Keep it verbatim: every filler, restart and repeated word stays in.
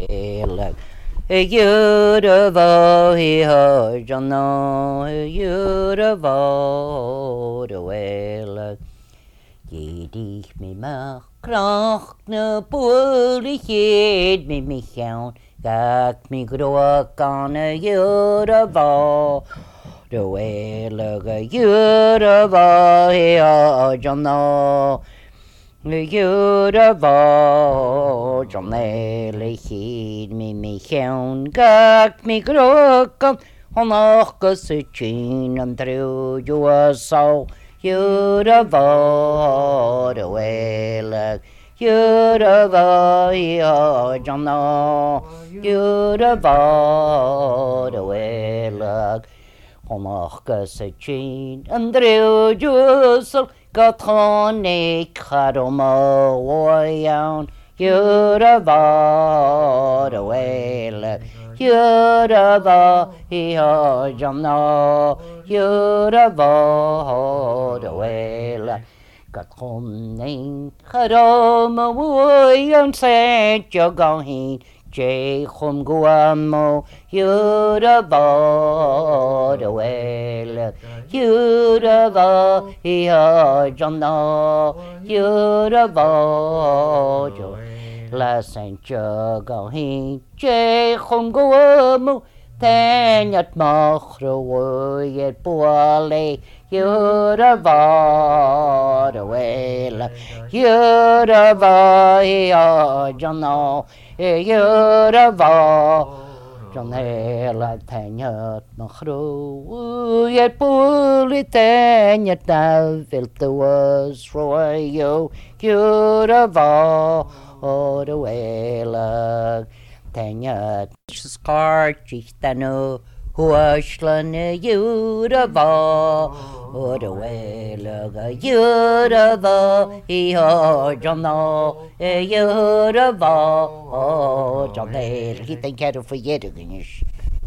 Wailag. Yuravo he ho jono Yuravo de Wailag. Je dich me mag kracht ne poelig heet me me gaan. Gak me groak aan a Yuravo de Wailag. Yuravo he ho jono Yuravo jonne le hid me me gaan gak me grokan honach chin and through you so Yuravo de Wailag. Yuravo yo jonno Yuravo de Wailag. Honach chin and through you so Gathone Kadoma Wayan Yurava the Wailag. Yurava Hio Jamno Yurava the Wailag. Gathone Kadoma Wayan Saint Jogahin Jay Hum Guamo Yurava the Wailag. Yurava Hio Jamno Yurava Jo La Saint Jogahin Jay Hum Guamo Tanyat Machro Woyet Boale Yurava the Wailag. Yurava Hio Jamno Yurava Jonne la tanyat machro yet bully tanyat now felt the was royo Yurava or the Wailag. Tanyat scar chichtano huashlan Yurava or the Wailag. Yurava he ho Jonno Yurava Jonne he think for yet again.